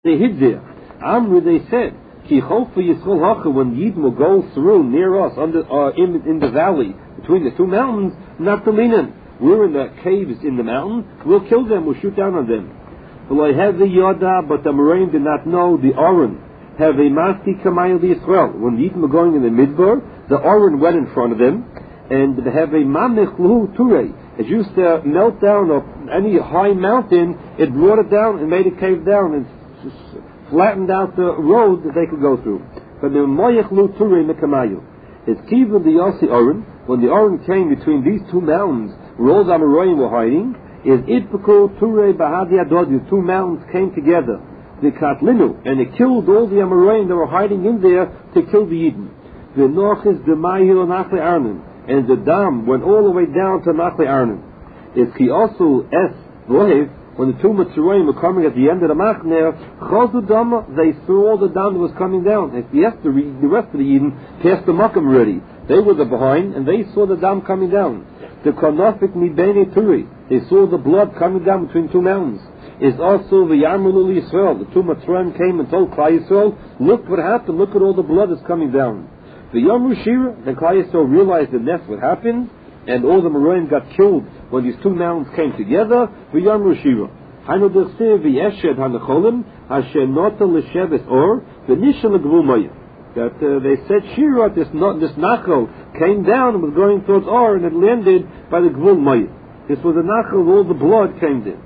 They hid there. Amru, they said, Ki chofa Yisrael hacha, when Yidden will go through near us in the valley between the two mountains, not the linen. We're in the caves in the mountain. We'll kill them. We'll shoot down on them. But the Amoraim did not know the Oren. Have a Masti Kamayel Yisrael. When the Yidden were going in the Midbar, the Oren went in front of them, and they have a Mamech Luhu Turei. It used to melt down of any high mountain. It brought it down and made it cave down and flattened out the road that they could go through. But the Moyech Lu Turei Mekamayu. It's Kiva the Yossi Oren. When the Oren came between these two mountains, where all the Amoraim were hiding, is Itpako Turei Bahadi Adodi. The two mountains came together. The Katlinu, and it killed all the Amoraim that were hiding in there to kill the Yidden. The Nochis Demayil Nachle Arnon, and the dam went all the way down to Nachle Arnon. It's Kiosu Es Lohev, when the two Mitzrayim were coming at the end of the Machner, Chosu Dama, they saw the dam that was coming down. And the rest of the Yidden passed the Makam already. They were the behind, and they saw the dam coming down. The Konofik Mibene Turi, they saw the blood coming down between two mountains. Is also the Yamrul Yisrael. The two Mitzrayim came and told Klal Yisrael, look what happened, look at all the blood that's coming down. The Yamru Shira, then Klal Yisrael realized the nest what happened, and all the Amoraim got killed when these two mountains came together. The Yamru Shira. Hanu Dersev Yeshed Hanacholim, Hashem Nota L'Sheves Or, the Nishal Gvul Maya. That they said Shira, this Nachal came down and was going towards Or, and it landed by the Gvul Maya. This was a Nachal, all the blood came there.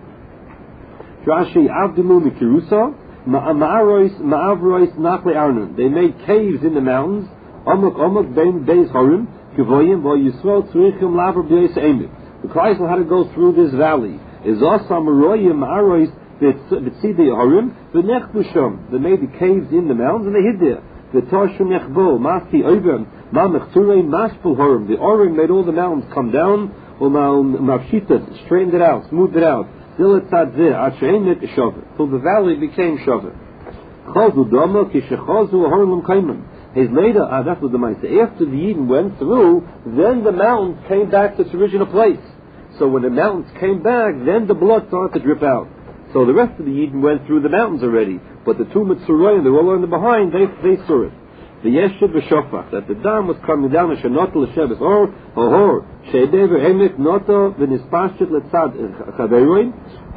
Rashi Avdimu Mikirusa, Ma'avrois Nachle Arnon. They made caves in the mountains. Omok Ben Beis Horim, Kivoyim, Vo Yisrael Tzrichim Laver B'Yeis Eimit. The Christ had to go through this valley. Is also Maroyim Ma'arois B'Tzidei Horim, V'Nech Busham. They made the caves in the mountains and they hid there. The Toshim Nechbo, Masti Oivim, Ma'mech Turei Mashpul Horim. The Orim made all the mountains come down, Ma'avshitas, straightened it out, smoothed it out. Till the valley became Shavar. His later, that was the mindset. After the Yidden went through, then the mountains came back to its original place. So when the mountains came back, then the blood started to drip out. So the rest of the Yidden went through the mountains already. But the two Mitzrayim, they were all in the behind, they saw it. The Yeshed v'Shofach, that the dam was coming down, and Shenot l'Sheves Or, Ohor, She'edever Emek Noto v'Nispashit l'Tzad Chaveroin,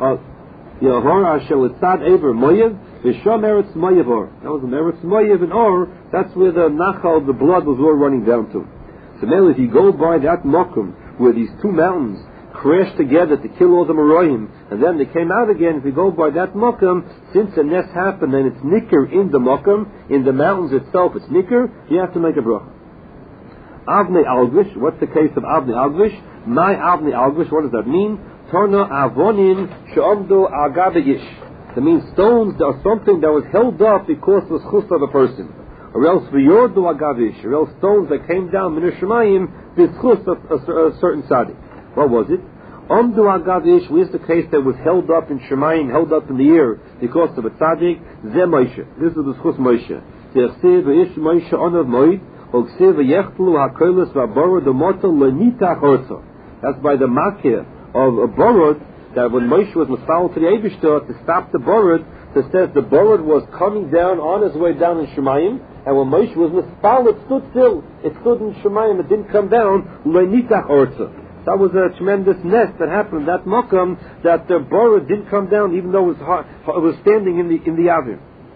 Yahor Asher l'Tzad Ever Moyev, v'Shom Eretz Moyev Or. That was an Eretz Moyev and Or, that's where the Nachal, the blood was all running down to. So now if you go by that Mokum, where these two mountains crashed together to kill all the Amoraim, and then they came out again. If you go by that Mokum, since the nest happened and it's Nicker in the Mokum, in the mountains itself it's Nicker, you have to make a bracha. Avnei Algish, what's the case of Avnei Algish? My Avnei Algish, what does that mean? Torna Avonim She'omdo Agabayish. That means stones are something that was held up because of the chus of a person. Or else V'yordo Agavish, or else stones that came down Min Shemayim, the chus of a certain tzaddik. What was it? Omdu Agavish was the case that was held up in Shemayim, held up in the air because of a tzaddik. Ze Moshe. This is the schus Moshe. Ze'chsev v'ish Moshe onav moed, o'chsev v'yechtlu ha'kolos v'aborod o'moto l'nitach orso. That's by the makir of a borod, that when Moshe was masal to the Eibishter to stop the borod, it says the borod was coming down on his way down in Shemayim, and when Moshe was masal, it stood still. It stood in Shemayim, it didn't come down, l'nitach orso. That was a tremendous nest that happened, that makam, that the borod didn't come down even though it was standing in the avir.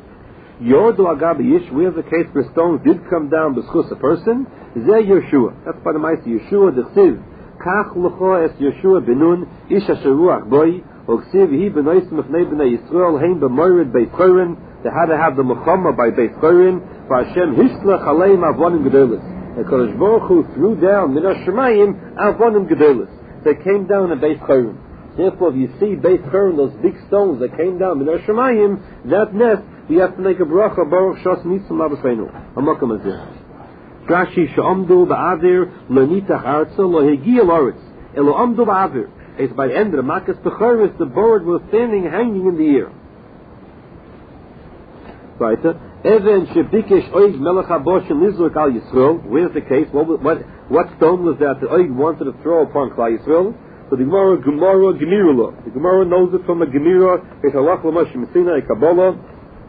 Yordo agabi yish, we have the case where stones did come down b'schus a person, zeh Yeshua. That's by the Ma'aseh Yeshua, the chsiv, kach l'cho es Yeshua benun, ish asher ruach boi, o chsiv hi b'nois mefnei b'nei Yisrael, heim b'moired Beit Chorin, they had to have the mechama by Beit Chorin, for Hashem hishlach aleim avonim gedolos. And Kodesh Baruch Hu threw down Min HaShemayim Avonim Gedolos. They came down in Beit Chorin. Therefore, if you see Beit Chorin, those big stones that came down Min HaShemayim, that nest, you have to make a bracha Baruch Shas Mitzvah Labasreinu. Hamakam Azir. Rashi She'omdu Ba'avir L'nitach Arza L'Hegiel Oretz Elo Omdu Ba'avir. It's by the end of the Makas Bechoris, the bird was standing, hanging in the air. Right. Even Shebikesh Oig Melech HaBosh Lizruk Al Yisrael. Where's the case? What stone was that the Oig wanted to throw upon Klal Yisrael? So the Gemara Gemirula. The Gemara knows it from a Gemira. It's Halach L'Moshe Messina, a Kabbalah.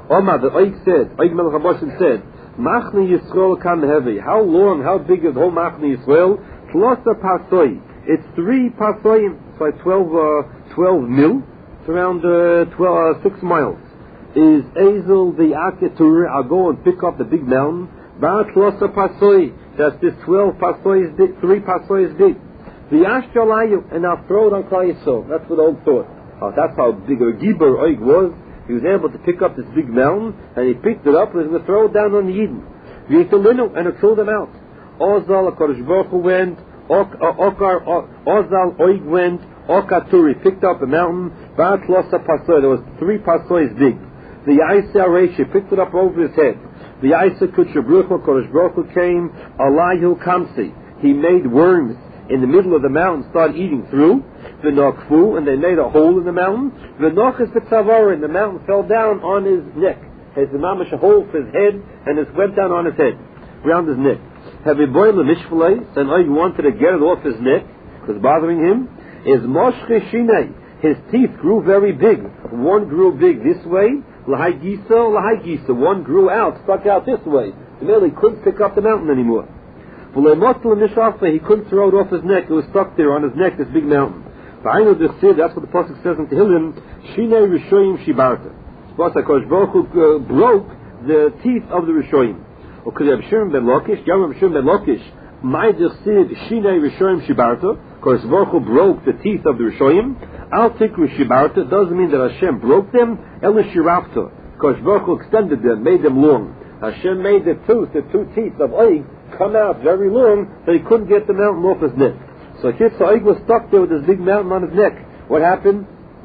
Omar, the Oig said, Oig Melech HaBoshen said, Machne Yisrael Kam Heavy. How long, how big is the whole Machne Yisrael? Tlosa Pasoi. It's 3 Pasoim. It's like 12 mil. It's around 6 miles. Is Ezel the Aketur? I'll go and pick up the big mountain. Bar Tlosa Pasoi. That's this 12 Pasois big, 3 Pasois big. The Ashtalayu, and I'll throw it on Klal Yisrael. That's what Oig thought. That's how big a Gibor Oig was. He was able to pick up this big mountain, and he picked it up and he was going to throw it down on the Yidden. And it threw them out. Ozal, HaKadosh Baruch Hu went, Ozal, Oig went, Okaturi picked up the mountain, Bat Losa Pasoy, there was 3 Pasoys big. The Yaisa Areshi picked it up over his head. The Yaisa Kutshabruch, HaKadosh Baruch Hu came, Alayhu Kamsi. He made worms in the middle of the mountain, started eating through. V'nokfu, and they made a hole in the mountain. V'nochas v'tzavara, and the mountain fell down on his neck. His mamash a hole for his head, and it went down on his head, around his neck. Have a boy l'mishvulei, and I wanted to get it off his neck, it was bothering him. Is moshche shinei, his teeth grew very big. One grew big this way, l'hai gisa. One grew out, stuck out this way. And then he couldn't pick up the mountain anymore. He couldn't throw it off his neck, it was stuck there on his neck, this big mountain. That's what the pasuk says in Tehillim. Shinei Rishoyim Shibarta. HaKadosh Baruch Hu broke the teeth of the Rishoyim. Reb Shimon ben Lakish, Reb Shimon ben Lakish, Ma'idich Sid Shinei Rishoyim Shibarta. HaKadosh Baruch Hu broke the teeth of the Rishoyim. Al Tikru Shibarta doesn't mean that Hashem broke them. Ela Shirafta. HaKadosh Baruch Hu extended them, made them long. Hashem made the two teeth of Oig come out very long, so he couldn't get the mountain off his neck. So Oig was stuck there with this big mountain on his neck. What happened?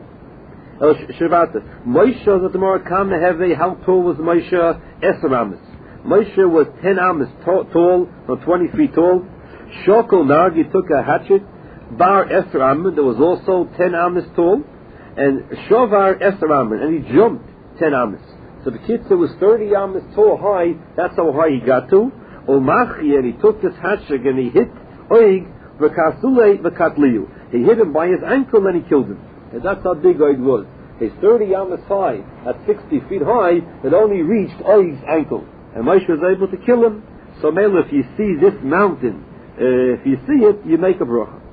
Moshe was at the Morakam Neheve. How tall was Moshe? 10 amas. Moshe was 10 amas tall, or 20 feet tall. Shokol Nargi took a hatchet. Bar 10 amas, there was also 10 amas tall. And Shovar 10 amas, and he jumped 10 amas. So the Kitzur was 30 amas tall high. That's how high he got to. Olmachi, and he took this hatchet and he hit Oig. He hit him by his ankle and he killed him. And that's how big Oig was. He's 30 amas high, at 60 feet high, it only reached Oig's ankle. And Moshe was able to kill him. So Mela, if you see this mountain, if you see it, you make a bracha.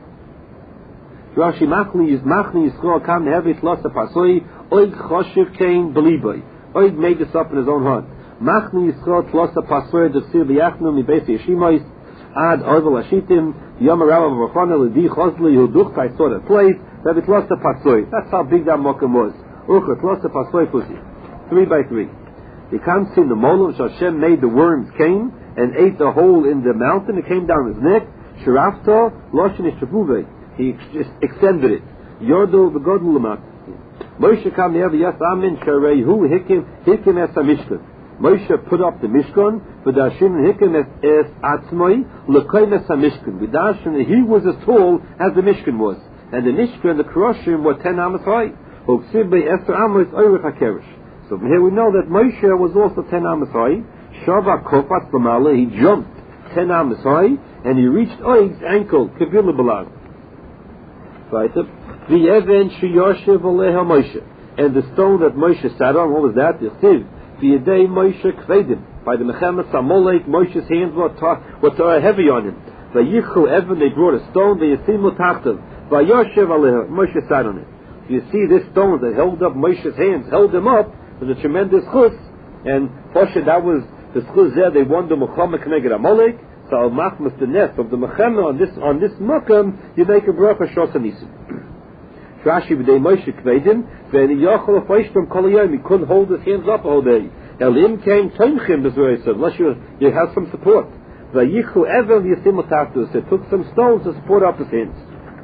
Rashi Machni Yisrael Kam Nehevet Losa Pasoi, Oig Choshev Kain Beliboy. Oig made this up in his own heart. Machni Yisrael Losa Pasoi, Dechsir B'yachnu Mibesi Yeshimois, Ad Oivel Hashitim, Yom Rav V'Chana L'di Chosli Huduch, I saw that place, that it lost a Pasoi. That's how big that Mokum was. It lost a Pasoi pussy. 3 by 3. You can't see the Molam, Hashem made the worms came and ate the hole in the mountain, it came down his neck, Shirafto, Loshin Ishavuve. He just extended it. Yordo V'Godul L'mat. Moshe Kam Ne'ev Yas Amin Shareihu Hikim Es HaMishkan. Moshe put up the Mishkan, v'dashin hikim es atzmoi l'koim es hamishkan. V'dashin, he was as tall as the Mishkan was, and the Mishkan, the Keroshim, were 10 amas high. Uksib be'eser amos oirich hakeresh. So from here we know that Moshe was also 10 amas high. Shava kofat b'mala, he jumped 10 amas high, and he reached Oig's ankle. Kevila b'lag. Right. V'yeven sheyoshev oleha Moshe, and the stone that Moshe sat on. What was that? The Chtiv. V'yedei Moshe kvedim. By the Mechemes Amolek, Moshe's hands were heavy on him. Vayichu Evan, they brought a stone. V'yasimu tachtav. Vayoshev aleha. Moshe sat on it. You see this stone that held up Moshe's hands, held him up. It was a tremendous chus. And Poshe, that was the chus there. They won the Mechamek Neged Amolek. So Al-Machmas, the nest of the Mecheme on this Mokam, you make a bracha Shos HaNisim. Rashi v'dei Moshe kvedim v'eni yochel afreishtem kol hayom. He couldn't hold his hands up all day. Elim came tonchim, unless you have some support. Vayichu evel yisimu tachtus. It took some stones to support up his hands.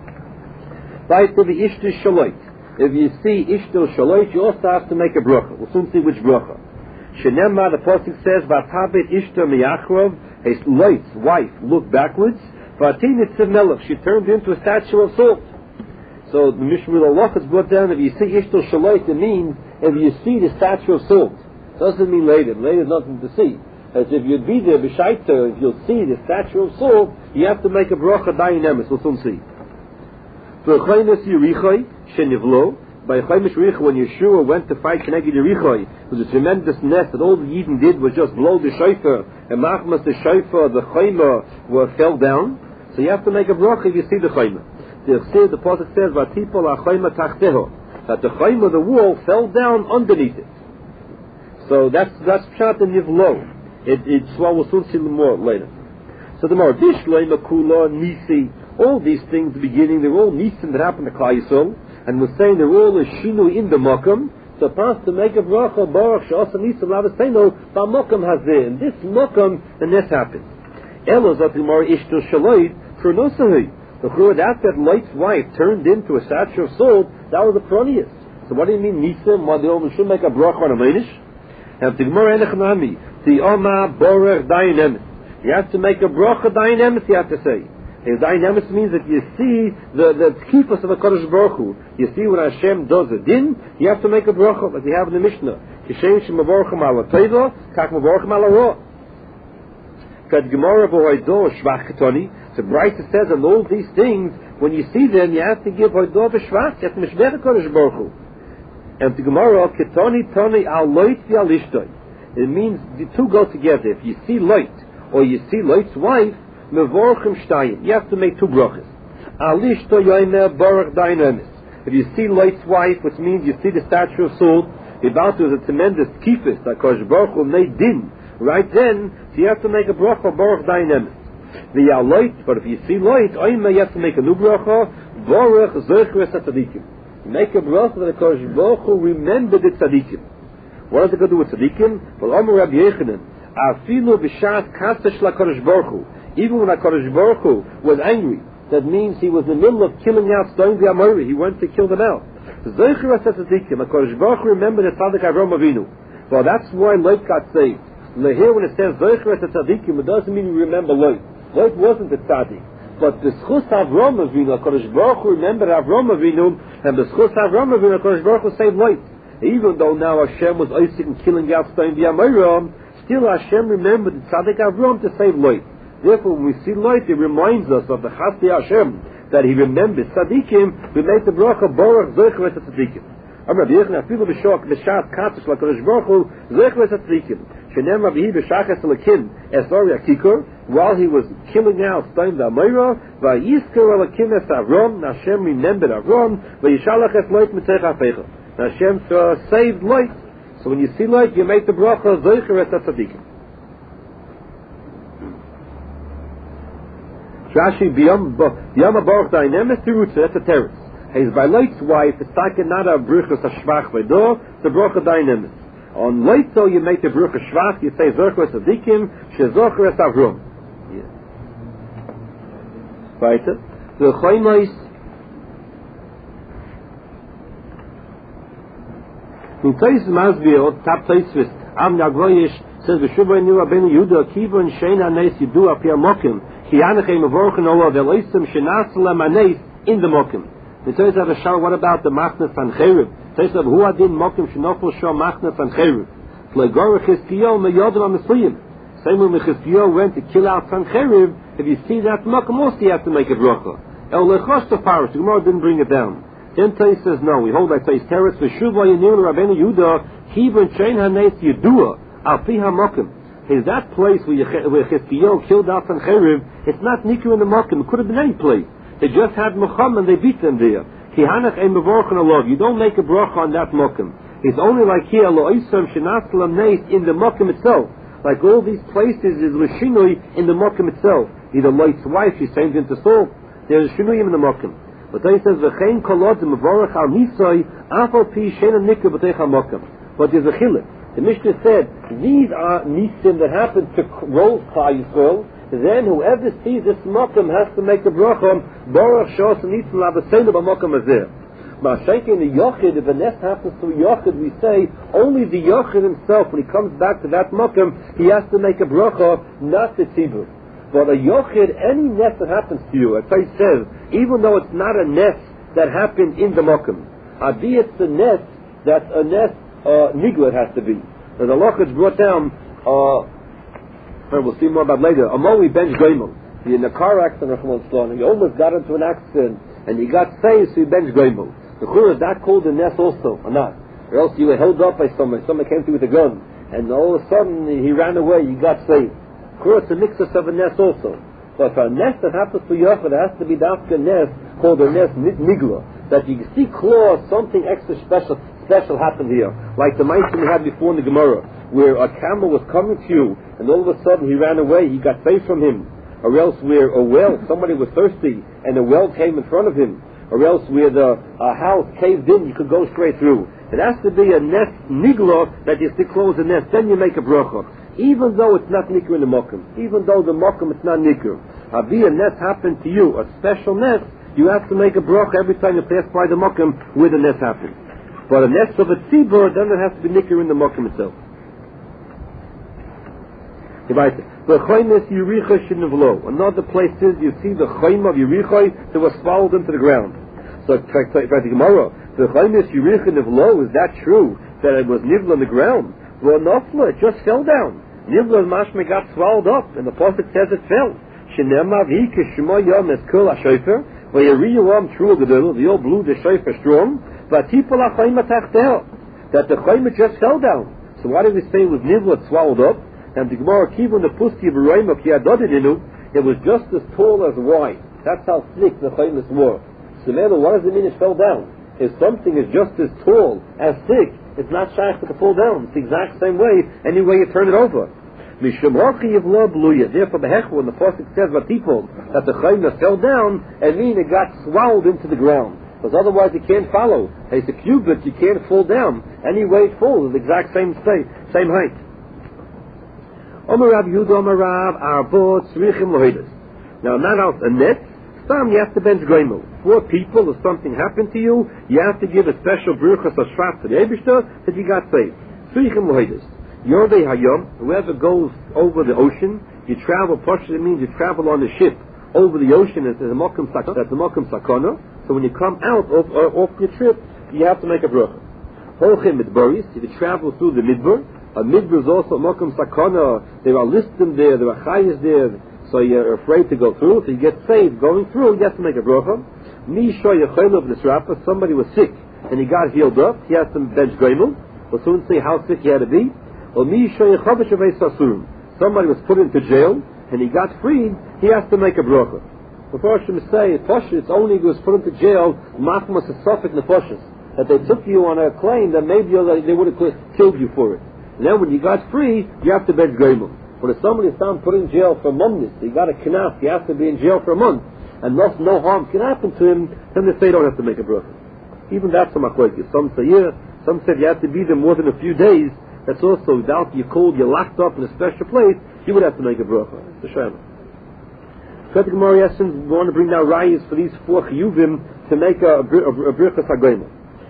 Right to the ishtul shaloit. If you see ishtul shaloit, you also have to make a bracha. We'll soon see which bracha. Shenemma, the pasuk says, "Vatabit ishtul miyachrov." His Lot's wife looked backwards. Vatinit melech. She turned into a statue of salt. So the Mishnah Allah is brought down, if you see Ishtul Shaloit, it means if you see the statue of salt. Doesn't mean later. Later is nothing to see. As if you'd be there, B'shaita, if you'll see the statue of salt, you have to make a bracha dayin emes. We'll soon see. V'chaynes yirichai shenivlo by Chaimish Richa, when Yeshua went to fight Keneged Yericho, it was a tremendous nest that all the Yidden did was just blow the shofar, and Machmas the shofar, the Chayma fell down. So you have to make a bracha if you see the Chayma. The Pasuk says, "Vatipol HaChayma Tachteho," that the Chayma, the wall, fell down underneath it. So that's Pshat and Yivlo. We'll soon see more later. So the more Dishleima Kula Nisi, all these things, the beginning, they're all Nisim that happened to Klal Yisrael, and we're saying they're all a Shinu in the Mokum. So pass to make a bracha Baruch Sha'asa Nisim Lavaseno, but Mokum has there. In this Mokum, and this happened. Elo Zat Gemara Ishto Shaloid Kurnosahi. The Chur that Lot's wife turned into a statue of salt, that was the Pronius. So what do you mean Nisim? Why they should make a bracha on a Meinish? And the Gemara Enechnami, the Oma Baruch Dayanemis. You have to make a bracha Dayanemis, you have to say. And Dayanemis means that you see the tkifas of a Kodesh Baruch Hu. You see when Hashem does a din, you have to make a bracha, like we have in the Mishnah. Kishem Shemavorchem ala Teva, Kach Mavorchem ala Ra. Kad Gemara V'Hoido Shvach Ketoni. So Brisa says, and all these things, when you see them, you have to give Hoido V'Shvach, you have to Mishmech Kodesh Baruch Hu. And the Gemara, Ketoni Toni al Loit V'al Ishtoi. It means the two go together. If you see Loit, or you see Loit's wife, Mevorchem Shtayim. You have to make two brachas. Alishto Yoimer Baruch Dayanemis. If you see Loit's wife, which means you see the statue of salt, about to is a tremendous kifis that Kodesh Baruch Hu made din. Right then, so you have to make a bracha Baruch Dayanemis. The Loit, but if you see Loit, Oimer, you have to make a new bracha Baruch Zechres HaTzadikim. Make a bracha that Kodesh Baruch Hu remember the tzadikim. What does it got to do with tzadikim? Well, Omer Rabbi Yechanan, Afilu b'shat kasesh laKodesh Baruch Hu. Even when HaKadosh Baruch Hu was angry, that means he was in the middle of killing out Sdom v'Amori, he went to kill them out. Zocher HaTzadikim, HaKadosh Baruch Hu remembered the Tzadik Avram Avinu. Well, that's why Lot got saved. Here when it says Zocher HaTzadikim, it doesn't mean you remember Lot. Lot wasn't the Tzadik. But the Schus Avram Avinu, HaKadosh Baruch Hu remembered Avram Avinu, and the Schus Avram Avinu, HaKadosh Baruch Hu saved Lot. Even though now Hashem was Isaac and killing out Sdom v'Amori, still Hashem remembered the Tzadik Avram to save Lot. Therefore, when we see Lot, it reminds us of the Chasdei Hashem, that he remembers Tzadikim, we make the bracha Baruch Zocher Tzadikim. Rabbi Yechanan, Afilu b'shok b'shat kadosh l'Kodesh Baruch Hu Zocher Tzadikim. Shenem Rabbi b'shachas l'kim esori akikur, while he was killing out Sdom v'Amora, v'yizker l'kim es Avram, Hashem remembered Avram, v'yishalach es Lot mitech ha'feicha. Hashem saved Lot. So when you see Lot, you make the bracha Zocher Tzadikim. Rashi B'yam Baruch Dayanemis Tirutza, that's a terrace. He's by Lot's wife, it's like not a bruchas Shvach V'do, it's a bracha Dayanemis. On Lot, you make a brucha Shvach, you say Zocher Tzadikim, Shezocher Es Avram. Right? The Chaimais, in Tais Mazbiel, Tap Taisvis, Am Yagvoyish, says V'shuvay Nira Ben Yehuda, Kivon Shein HaNeis Yidu Apir Mokim, in the Mokim. It says that what about the Machnas and Cherib? It says that who adin Mokim shenofel shor Machnas and Cherib. Legor Chizkiyo meyodam Amisuyim. Same when Chizkiyo went to kill out Sancherib, if you see that Mokim also you have to make a bracha. El lechosh to Paris. The Gemara didn't bring it down. Then Tais says no. We hold that Tais Teretz v'shuva yinil Rabbeinu Yehuda kivon shein hanes yedua al pi haMokim. Is that place where Chizkiyo killed out Sancherib? It's not Nikru in the Mokim. It could have been any place. They just had Muhammad and they beat them there. Kihanach ein mevorchen alov. You don't make a bracha on that Mokim. It's only like here, lo isam shenaslam neis in the Mokim itself. Like all these places is l'shinui in the Mokim itself. Either Lot's wife, she's changed into salt. There's a shinuyim in the Mokim. But they says v'chein kolot mevorach al nisoi afal pi shena nikru b'teich al Mokim. But there's a chiluk. The Mishnah said, these are nisim that happen to roll Klal Yisrael. Then whoever sees this Mokum has to make a bracha, Baruch Shos Nitzim Labasenu B'Mokum Azeh. Ma'ashenke in the Yochid, if a nest happens to a Yochid, we say, only the Yochid himself, when he comes back to that Mokum, he has to make a bracha, not the Tzibur. But a Yochid, any nest that happens to you, as I says, even though it's not a nest that happened in the Mokum, Adi it's a nest that's a nest Nigla has to be. And the Lochid's brought down, we'll see more about later, a Mowi bench Goimel. He in a car accident, and he almost got into an accident, and he got saved, so he bench Goimel. The Chura is that called a Nes also, or not? Or else you were held up by someone came to you with a gun, and all of a sudden he ran away, you got saved. Chura is a mixus of a Nes also. But for a Nes that happens for Yochid, it has to be a Nes called a Nes Nigla. That you see clause, something extra special happened here. Like the mice we had before in the Gemara, where a camel was coming to you, and all of a sudden he ran away, he got saved from him. Or else where a well, somebody was thirsty, and a well came in front of him. Or else where the house caved in, you could go straight through. It has to be a Nes Nigla that you stick close the Nes, then you make a bracha. Even though it's not Nikr in the Mokum. Even though the Mokum it's not Nikr. A Nes happened to you, a special Nes, you have to make a bracha every time you pass by the Mokum where the Nes happened. But a Nes of a Tzibur, then it has to be Nikr in the Mokum itself. Another place is you see the Chaim of Yericho that was swallowed into the ground. So the Gemara, the Chaimis Yericho Nivlo, is that true that it was Nivla on the ground? Well, Nofla, it just fell down. Nivla Mashme got swallowed up, and the Pasuk says it fell. Shenema v'hi kishma yom eskul ha-shofer v'yariyu am true gedol, the old blew the shofer strong, v'atipol ha-chaim atachteh, that the Chaim just fell down. So why did we say it was Nivla swallowed up? And the Gemara Kivun the Pusti of Reimah Kiyadodininu, it was just as tall as wide. That's how thick the Chaimis were. So then, what does it mean it fell down? If something is just as tall, as thick, it's not shaykh to fall down. It's the exact same way, any way you turn it over. Therefore, when the Pasuk says people that the Chaimis fell down, it means it got swallowed into the ground. Because otherwise you can't follow. It's a cubit, you can't fall down. Any way it falls is the exact same height. Now, not out a net. Some you have to bench Goimel. 4 people, if something happened to you, you have to give a special bruchas ashrat to the Eibishter that you got saved. Tzrichim lohidas. Yordei hayom, whoever goes over the ocean, you travel, partially means you travel on the ship over the ocean, and that's the Mokum Sakona. So when you come out off your trip, you have to make a brucha. Holchem Midbaris, if you travel through the Midbar, a Midbar is also Mokum Sakona, there are listim there are chayas there, so you're afraid to go through, so you get saved going through, you have to make a bracha. Somebody was sick, and he got healed up, he has to bench Goimel. We'll soon see how sick he had to be. Somebody was put into jail, and he got freed, he has to make a bracha. The Farshim say, it's only if he was put into jail, Machmas is Sophic Nefoshes, that they took you on a claim that maybe they would have killed you for it. And then when you got free, you have to bench Goimel. But if somebody is found put in jail for months, he got a knaf, he has to be in jail for a month, and no harm can happen to him, then they say you don't have to make a bracha. Even that's a machlokes. Some say some said you have to be there more than a few days. That's also without you're cold, you're locked up in a special place, you would have to make a bracha. It's a shayla. So the Gemara we want to bring now rayas for these 4 chiyuvim to make a bracha sagoyma.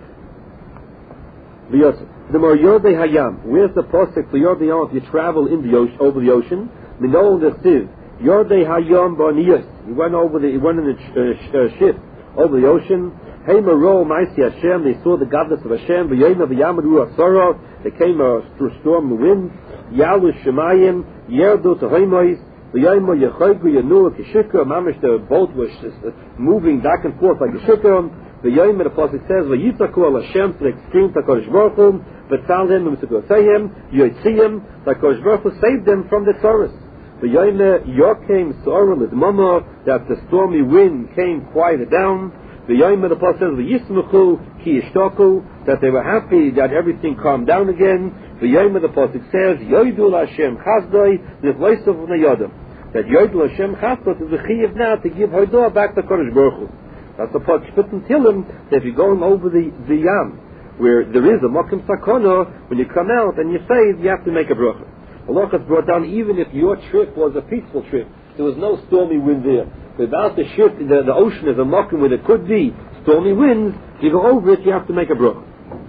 The more Yordei Hayam, where's the posik for Yordei Hayam if you travel in the ocean, over the ocean? Minol Nesiv, Yordei Hayam Barniyas. He went in a ship over the ocean. Hey Maro Maisi Hashem, they saw the godless of Hashem. V'yayna v'yamadu Asara, there came a storm, the wind. Yalu Shemayim, Yerdu Tehoimois, v'yayma Yechoygu Yanu Kishikra. Mamish, the boat was moving back and forth like a shikra. The Yom the Pasuk says, "Vayitaku al Hashem to the extreme Takodesh Baruch Hu, v'tzalhem v'mitzvotayim yotziyim." Takodesh Baruch Hu saved them from the Taurus. The Yom Yokem Sorah Lidmama, that the stormy wind came quieted down. The Yom the Pasuk says, "V'yismuchu ki yishtoku," that they were happy that everything calmed down again. The Yom the Pasuk says, "Yoidu Hashem Chazdoi Nivloisav V'Nayodam," that Yoidu Hashem Chazdoi is the chiyuv now to give Hoidah back to Takodesh Baruch Hu. That's the part Shpit and Tilim, that if you're going over the Yam, where there is a Mokim Sakona, when you come out and you say, you have to make a bracha. Allah has brought down, even if your trip was a peaceful trip, there was no stormy wind there. Without the ship, the ocean is a Mokim where there could be stormy winds, you go over it, you have to make a bracha.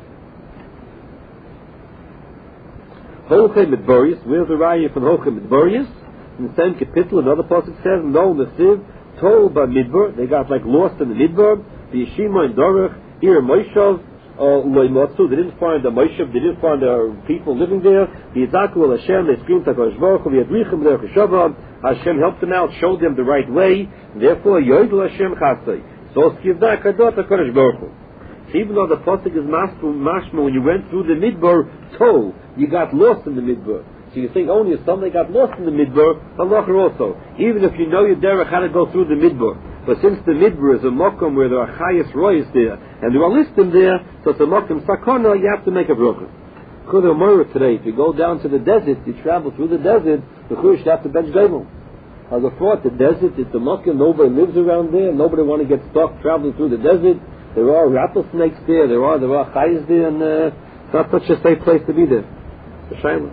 Holchem Midborius, where's the raya from Holchem Midborius? In the same capital, another pasuk says, no Nesiv, told by Midbar, they got like lost in the Midbar, the Yeshima and Dorach, here in Moshav, Loimotsu, they didn't find the Moshav, they didn't find the people living there, the Yizaku al Hashem, they screamed Takodesh Baruch Hu, V'yadrichim Derech Hashavah, Hashem helped them out, showed them the right way, and therefore, Yoidul Hashem Chasei, so Skivda Kadot Takodesh Baruch Hu. So even though the pasuk is mashma, when you went through the midbar, you got lost in the midbar. So you think only if somebody got lost in the midbar, halacha also. Even if you know your derech how to go through the midbar. But since the midbar is a mokum where there are chayas royas there, and there are listim there, so it's a mokum sakona, you have to make a bracha. Today, if you go down to the desert, you travel through the desert, the chush have to bench gomel. As a thought, the desert is the mokum, nobody lives around there, nobody want to get stuck traveling through the desert. There are rattlesnakes there, there are chayas there, and it's not such a safe place to be there. The Shaila.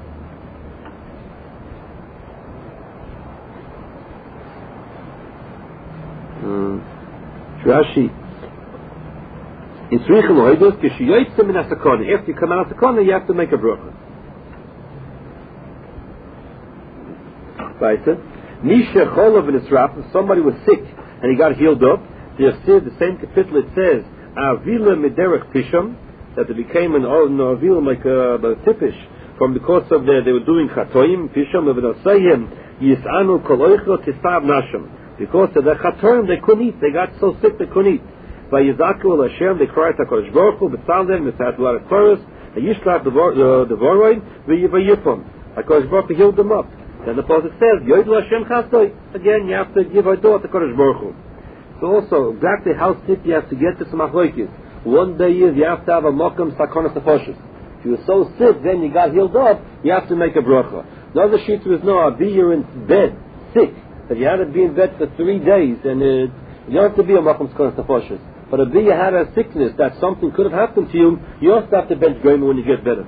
Rashi. After you come out of Sakona, you have to make a bracha. Right? Misha Cholov in Israel, somebody was sick and he got healed up. The same kapitel it says, Avila Mederech Pisham, that it became an Avila like a tipish, from because of they were doing Chatoim, Pisham, Evanasayim, Yisanu Koloicho Tisav Nasham. Because of the Chatoim they couldn't eat, they got so sick they couldn't eat. By Yizaku al Hashem, they cried to HaKadosh Baruch Hu, B'tzalem, B'tzat a lot of Torahs, and Yishlach the Voroid, V'yipam. HaKadosh Baruch Hu healed them up. Then the Pasuk says, Yodel Hashem Chastoi. Again, you have to give a door to HaKadosh Baruch Hu. So also, exactly how sick you have to get to some achloikis. One day is you have to have a mokum sakonas nefashos. If you were so sick, then you got healed up, you have to make a bracha. The other sheet was no, be you're in bed, sick, that you had to be in bed for 3 days, and you don't have to be a mokum sakonas nefashos. But if you had a sickness that something could have happened to you, you also have to bench goyim when you get better.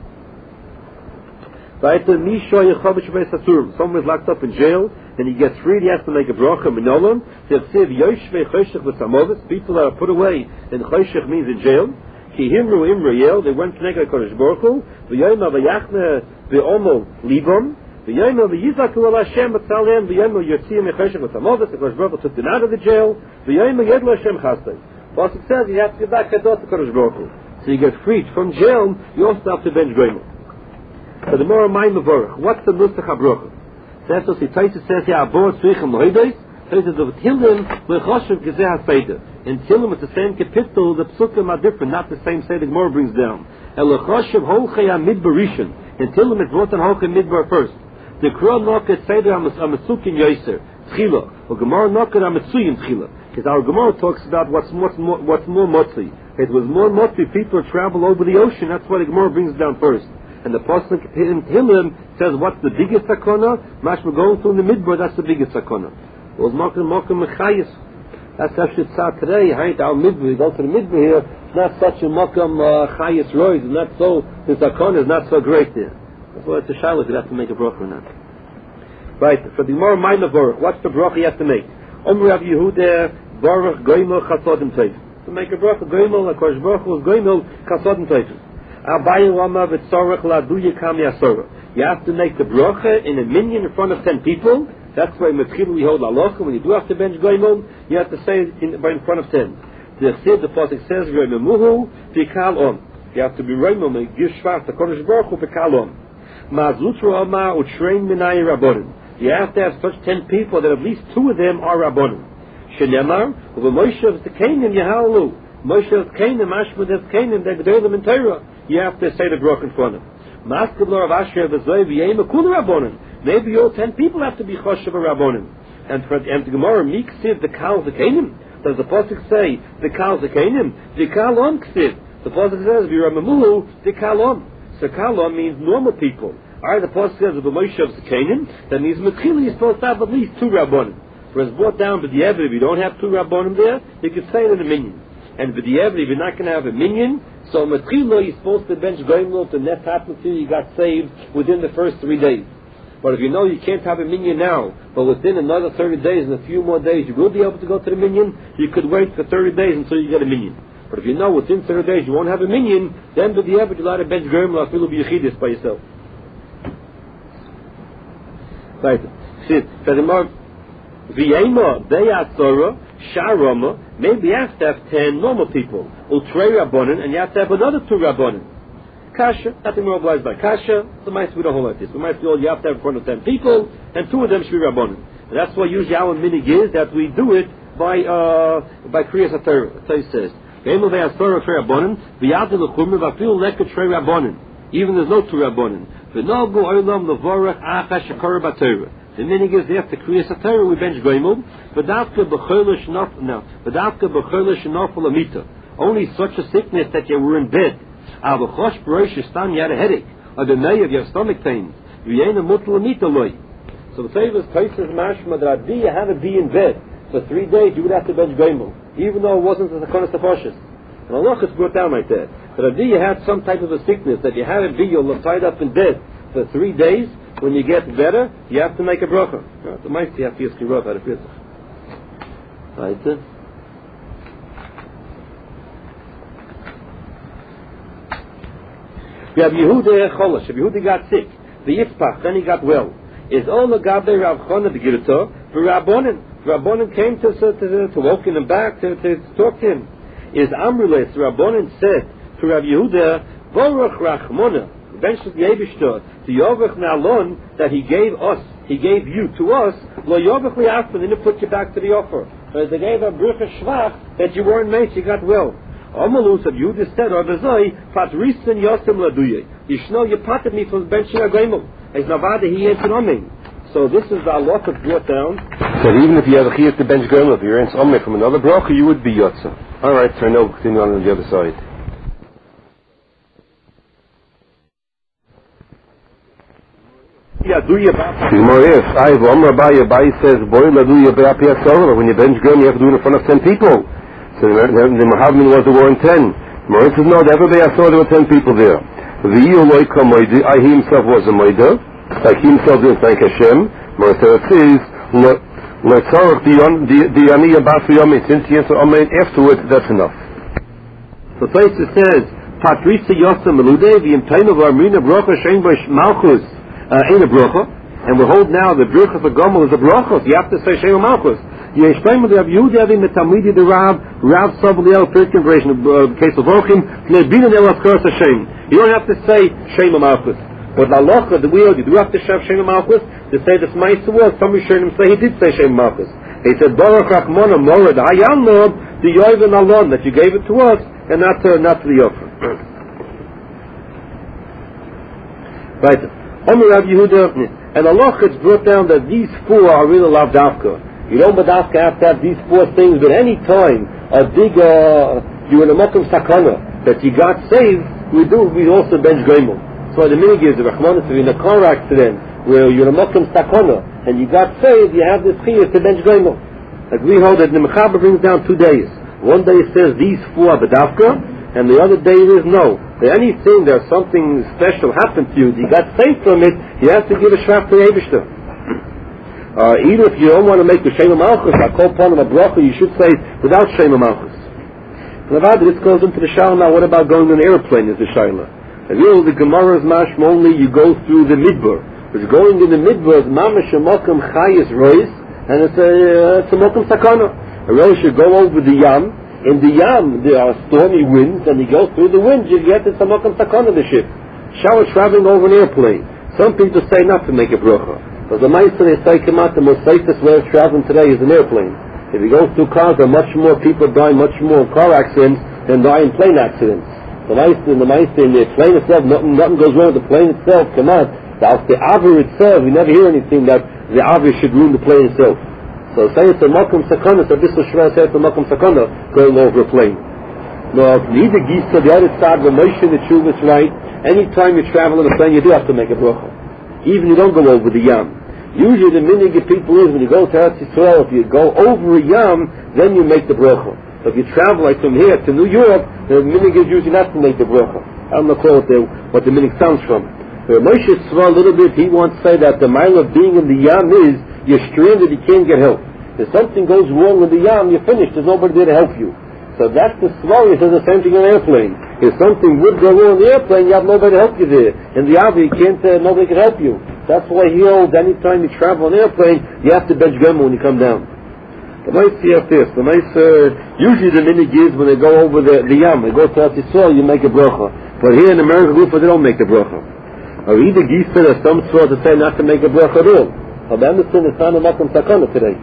Someone is locked up in jail, and he gets freed, he has to make a bracha minolam. People that are put away, and choshech means in jail. They went to Negei Kodesh Baruch Hu, the Kodesh Baruch Hu took them out of the jail. But it says you have to get back to Kodesh Baruch Hu. So you get freed from jail, you also have to bench goyim. So the more mind of Baruch, what's the nusach habracha? That's what the Taisa says here, Abor Tzrichim Lohides, Taisa says, Tillim, Lechoshev Gezeh HaSeder. In Tillim, it's the same kapitel, the psukim are different, not the same say the Gemara brings down. El Lechoshev Holchei HaMidbar Rishon. In Tillim, it's brought on Holchei Midbar first. The Kro Noket Seder HaMesukim Yoser, Tchila, or Gemara Noket HaMetsuyim Tchila. Because our Gemara talks about what's more motzli. It was more motzli, people travel over the ocean, that's why the Gemara brings it down first. And the pasuk in Hillim says, what's the biggest sakona? Mashma going through the midbar, that's the biggest sakona. Was mokum mechayis. That's actually tzad today. Haint our midbar, you go to the midbar here, it's not such a mokum chayis rois, it's not so, the sakona is not so great there. That's why it's a shalos, you have to make a bracha or not. Right, so the more mind of Baruch, what's the bracha you have to make? Omri Rav Yehuda, Baruch goimel chasodim teif. To make a bracha, goimel, HaKadosh Baruch Hu is goimel chasodim teif. You have to make the bracha in a minyan in front of 10 people. That's why we hold halacha. When you do have to bench goyim, you have to say it in front of 10. The pasuk says, you have to be roimim, give shvat, the Kodesh Baruch Hu bekalom. You have to have such 10 people that at least 2 of them are rabbonim. Shenemar, Moshe Zekanim Yahalu. Moshe Zekanim, Ashma Zekanim, they're Gedolim in Torah. You have to say the bracha in front of him. Maybe all 10 people have to be choshev rabbonim. And the Gemara, mi ksiv the kal zekanim. Does the pasuk say the kal zekanim? The kalom ksiv. The pasuk says v'ramamulu the kalom. So kalom means normal people. Alright, the pasuk says the Moshe of zekanim. That means mechili is supposed to have at least 2 rabbonim. Whereas brought down with the if you don't have 2 rabbonim there, you can say it in a minyan. And with the if you're not going to have a minyan, so Matrilo, you're supposed to bench goyim to net happen to you got saved within the first 3 days. But if you know you can't have a minyan now, but within another 30 days and a few more days you will be able to go to the minyan, you could wait for 30 days until you get a minyan. But if you know within 30 days you won't have a minyan, then with the average you'll have to bench goyim or feel be yechidis by yourself. Right. See, V'yema, Beyatzora, Sharoma, maybe you have to have 10 normal people. Ultrei Rabbonin, and you have to have another 2 Rabbonin. Kasha, nothing more obliged by Kasha. So might we don't hold like this. We might feel you have to have in front of 10 people, and 2 of them should be Rabbonin. And that's why usually our minig is that we do it by Kriyas HaTorah. The Torah says, you Even there's no 2 Rabbonin. The meaning is they have to create a Torah with bench goimel, but after b'choilish now, but after b'choilish nafal amita. Only such a sickness that you were in bed. Al b'chosh b'rosh stam you had a headache, or the nay of your stomach pain. V'yena mutal amita loy. So the famous places mashma that you had to be in bed for 3 days. You would have to bench goimel, even though it wasn't the konas tafoshes. And Allah has brought down like that. But if you had some type of a sickness that you had to be, you're tied up in bed for 3 days. When you get better, you have to make a bracha. The mice you have to use kirov out of Pesach. Right? Rabbi Yehuda Cholash. Rabbi Yehuda got sick. The Yitzpach, then he got well. Is all the Gabe Rav Chana the Girta for Rabbonin. Rabbonin came to welcome him back to talk to him. Is Amrules Rabbonin said to Rabbi Yehuda, Baruch Rachmona. Eventually, the Yovach Nalon that he gave you to us, Lo Yovach Li'afin, didn't put you back to the offer. But they gave a Bruch Shvach that you weren't made, you got well. Amalus of Yehuda said, Arbazoi, Patrisin Yosim Laduye. Yishno, you patted me from benching a Gaimel. As Navada, he ain't an Amin. So this is the Allah that brought down. So even if you have a Chiyat to bench Gaimel, if you're in Amin from another Bracha, you would be Yotza. Alright, so now continue on the other side. Yeah, do you Abai says, boy, when you bench girl, you have to do it in front of 10 people. So the Muhammad was the war in 10. Moriah says, no, everybody I saw there were 10 people there. He himself was a Moida, like he himself didn't thank Hashem. Moriah says, since he answered Amen afterwards, that's enough. So Taisa says, Patrisa Yosa Melude, the Imtain of Armina Brocha Shein Bosh Malchus. Ain't a bracha, and we hold now the bracha for Gomel is a bracha. You have to say Shem Malchus. You explain with Rav Yehuda having the Talmidi the Rav Savliel Pirkin version of case of Ochim Nebina El Afkars Hashem. You don't have to say Shem Malchus. But the halacha the wheel you do have to say Shem Malchus to say this Ma'aser was. Some Rishonim say he did say Shem Malchus. He said Baruch Rachmona Morad Hayam Lord the Yoiv and Alon that you gave it to us and not to the offer. Right. And Allah has brought down that these 4 are really lavdavka. You don't badavka have to have these 4 things, but any time a big you're in a mokum sakana that you got saved, we also bench goimel. So the minig is the Rahman, if you're in a car accident where you're in a mokum sakana and you got saved, you have this chiyah to bench goimel. Like we hold that the Mechaber brings down 2 days. One day it says these 4 are badavka, and the other day it is no. But anything that something special happened to you, you got saved from it, you have to give a shvach to the Eibishter. Even if you don't want to make the Shem Malchus, I call upon him a bracha, you should say without Shem Malchus. Nevada, this goes into the Shaila now. What about going on an airplane? Is the Shaila. And you know the Gemara's mashma only you go through the midbar. But going in the midbar is mamash mokum chayis rois, and it's a mokum sakana. A rois should go over the yam. In the Yam, there are stormy winds, and you go through the winds, you get to Samakam Sakon of the ship. Shower traveling over an airplane. Some people say not to make a bracha. But the Meister, they say, come out, the most safest way of traveling today is an airplane. If you go through cars, there are much more people die, much more car accidents than die in plane accidents. The Meister, in the plane itself, nothing goes wrong with the plane itself, come out. The Avir itself, we never hear anything that the Avir should ruin the plane itself. So say it's a Mokum Sakana, so this is Shvah say it's a Mokum Sakana going over a plane. No, neither geese to the other side, the Moshe the Tshuva is right. Anytime you travel in a plane, you do have to make a bracha. Even you don't go over the Yam. Usually the minig of people is when you go to Eretz Yisrael, if you go over a Yam, then you make the bracha. So if you travel like from here to New York, the minig is usually not to make the bracha. I don't know what the minig sounds from. Moshe Tzva a little bit, he wants to say that the mile of being in the Yam is you're stranded, you can't get help. If something goes wrong with the Yam, you're finished. There's nobody there to help you. So that's the Svar. He says the same thing on an airplane. If something would go wrong on the airplane, you have nobody to help you there. In the Avi, you can't, nobody can help you. That's why he holds anytime you travel on an airplane, you have to bench Gema when you come down. The nice this. The nice, usually the minig is when they go over the Yam, they go to Eretz Yisrael, you make a bracha. But here in America, they don't make the bracha. Or either Gisa or some sort to say not to make a bracha at all. But Emerson is not a Makam Sakana today.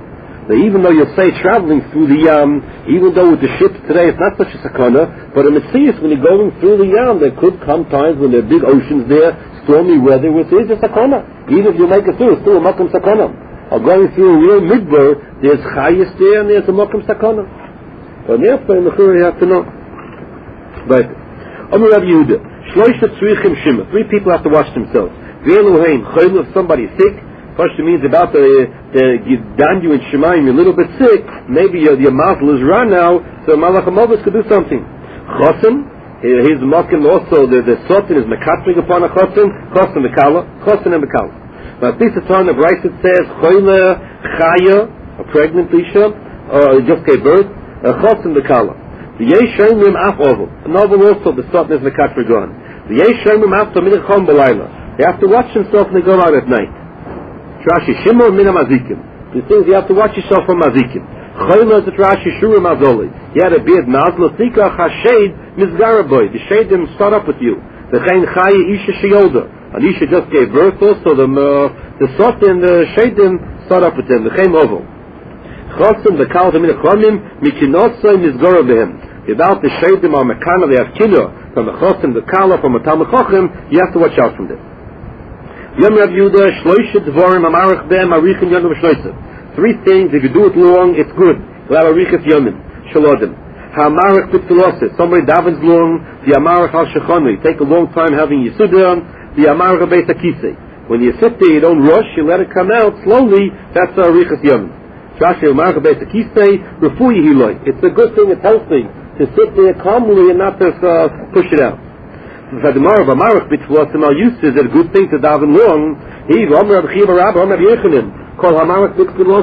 that even though you'll say traveling through the Yam, even though with the ships today it's not such a sakana, but in Messias, when you're going through the Yam, there could come times when there are big oceans there, stormy weather, which is a sakana. Even if you make it through, it's still a makam sakana. Or going through a real midbar, there's chayis there and there's a makam sakana. But therefore, in the Chura, you have to know. But, Omer Rabbi Yehuda, Shloisha Tzrichim Shima, 3 people have to wash themselves. V'eluheim, chayil, if somebody's sick, first it means about the down you in Shemayim, you're a little bit sick, maybe your mazel is run now, so Malach HaMovis could do something. Chosim, he's making also, the sotin is mekatring upon a chosim, chosim and mekala. Now at least the time of Rice it says, choyle, chaya, a pregnant isha, or just gave birth, chosim mekala. The yesh shemim af oval. An oval also, the sotin is mekatring on. The yesh shemim af tominich chom belayla. They have to watch themselves when they go out at night. Rashi Shimon mina mazikim. These things you have to watch yourself from mazikim. Chayla is Rashi Shura mazoli. You had a beard nazla tika hashed mizgaraboy. The shadim start up with you. The chayin chayi isha sheyolda. And isha just gave birth also. The sot and the shadim start up with them. The chayin oval. Chosim the kal tamina chomim mikinosay mizgarabohem. About the shadim or mekana they have kino from the chosim the kala from a talmud chochem. You have to watch out from this. Yom Rav Yehuda, Shloisha Dvorim, Amarach Bem, Arichin Yonam Shloisha. 3 things, if you do it long, it's good. You'll have Arichas Yonam, Shalodim. Ha'amarach B'Tfilosis, somebody davens long, the Amarach Al Shechonu, you take a long time having Yisudah, the Amarach Beis HaKisei. When you sit there, you don't rush, you let it come out slowly, that's the Arichas Yonam. Shashi Amarach Beis HaKisei, Refuyi Hiloi. It's a good thing, it's healthy, to sit there calmly and not just push it out. The Amarach B'Tfilosim are used to, is a good thing to daven long. He, Omer Rav Chiya Bar Abba, Omer Rav Yechanan, call Amarach B'Tfilosim.